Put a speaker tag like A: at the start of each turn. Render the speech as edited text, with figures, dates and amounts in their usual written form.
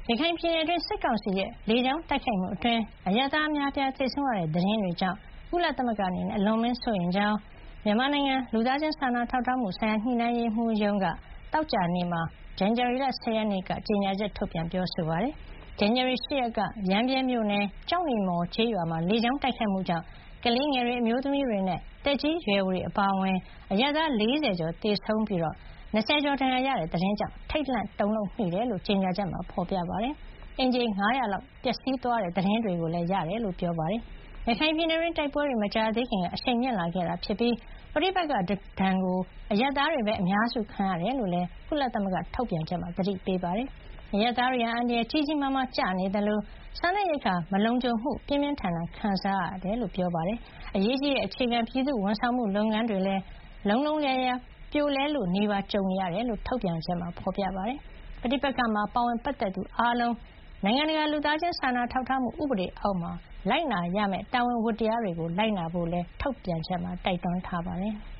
A: ရခိုင်ပြည်နယ်အတွင်းစစ်ကောင်စီရဲ့လေကြောင်းတိုက်ခိုက်မှုအတွင်းအရပ်သားများပြားသေဆုံးရတဲ့သတင်းတွေကြောင့်ကုလသမဂ္ဂအနေနဲ့အလွန်မင်းစိုးရိမ်ကြောင်းမြန်မာနိုင်ငံလူသားချင်းစာနာထောက်ထားမှုဆိုင်ရာညှိနှိုင်းရေးမှူးရုံးကတောက်ကြနေ့မှာဇန်နဝါရီလ10 ရက်နေ့ကကြေညာချက်ထုတ်ပြန်ပြောဆိုပါတယ်။ဇန်နဝါရီ10 ရက်ကရမ်းဗြဲမြို့နယ်ကျောက်နီမော်ကျေးရွာမှာလေကြောင်းတိုက်ခိုက်မှုကြောင့်ကလေးငယ်တွေအမျိုးသမီးတွေနဲ့တက်ကြီးရွယ်အိုတွေအပါအဝင်အရပ်သား40ကျော်သေဆုံးပြီး20ကျော်ဒဏ်ရာရတဲ့သတင်းကြောင့်ထိတ်လန့်တုန်လှုပ်မိတယ်လို့ကြေညာချက်မှာဖေါ်ပြပါတယ်။အင်ဂျင်900လောက်ပျက်စီးသွားတဲ့သတင်းတွေကိုလည်းရတယ်လို့ပြောပါတယ်။ရခိုင်ပြည်နယ်တွင်းတိုက်ပွဲတွေမကြာသေးခင်ကအရှိန်မြင့်လာခဲ့တာဖြစ်ပြီးပဋိပက္ခဒဏ်ကိုအရပ်သားတွေပဲအများစုခံရတယ်လို့လည်းကုလသမဂ္ဂထုတ်ပြန်ချက်မှာသတိပေးပါတယ်။အရပ်သားတွေဟာအန္တရာယ်ကြီးကြီးမားမားကျနေတယ်လို့စားနပ်ရိက္ခာမလုံခြုံမှုပြင်းပြင်းထန်ထန်ခံစားရတယ်လို့ပြောပါတယ်။အရေးကြီးတဲ့အခြေခံပြည်သူဝန်ဆောင်မှုလုပ်ငန်းတွေလည်းလုံးလုံးလျားလျားပြိုလဲလို့နေပါကြုံရတယ်လို့ထုတ်ပြန်ချက်မှာဖေါ်ပြပါတယ်။ပဋိပက္ခမှာပါဝင်ပတ်သက်သူအားလုံးနိုင်ငံတကာလူသားချင်းစာနာထောက်ထားမှုဥပဒေအောက်မှာလိုက်နာရမယ့်တာဝန်ဝတ္တရားတွေကိုလိုက်နာဖို့လည်းထုတ်ပြန်ချက်မှာတိုက်တွန်းထားပါတယ်။